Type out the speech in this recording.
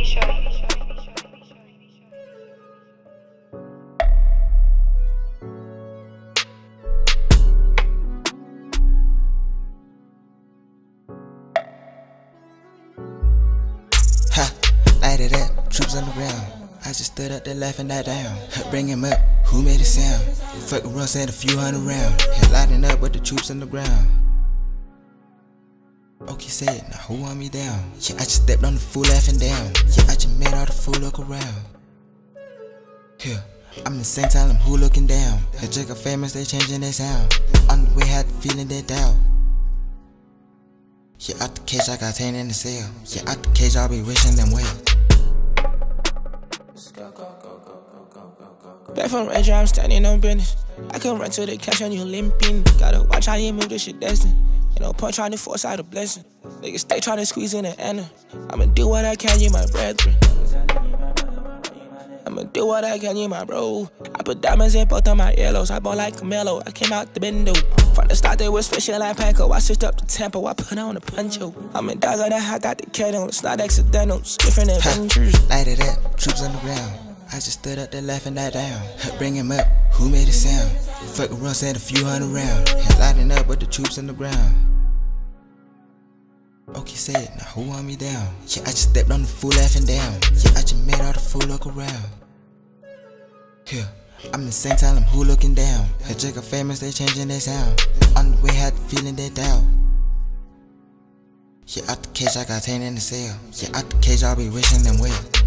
Ha, lighted up, troops on the ground. I just stood up there laughing that down. Bring him up, who made it sound? Fucking run, sent a few hundred rounds. Lighting up with the troops on the ground. Okay, said, now who want me down? Yeah, I just stepped on the fool laughing down. Yeah, I just made all the fool look around. Yeah, I'm in the same time, I'm who looking down. The chick are famous, they changing their sound. On the way, had the feeling they doubt. Yeah, out the cage, I got 10 in the cell. Yeah, out the cage, I'll be wishing them well. Back from Ranger, I'm standing on business. I can run to the cash on you limping. Gotta watch how you move, this shit destined. Ain't no point trying to force out a blessing. Niggas stay trying to squeeze in the end. I'ma do what I can, you my brethren. I'ma do what I can, you my bro. I put diamonds in both of my yellows. I bought like Camelo, I came out the bendo. From the start, they was fishing like Panko. I switched up the tempo, I put on a poncho. I'm in dog on that, I got the kettle. It's not accidental, it's different adventures. Lighted up, troops on the ground. I just stood up there laughing that down. Bring him up, who made it sound? Fucking run, sent a few hundred rounds. Lighting up with the troops on the ground. Okay, said, now who want me down? Yeah, I just stepped on the fool laughing down. Yeah, I just made all the fool look around. Yeah, I'm in the same time, I'm who looking down. The chick are famous, they changing their sound. On the way, had the feeling they doubt. Yeah, out the cage, I got 10 in the cell. Yeah, out the cage, I'll be wishing them well.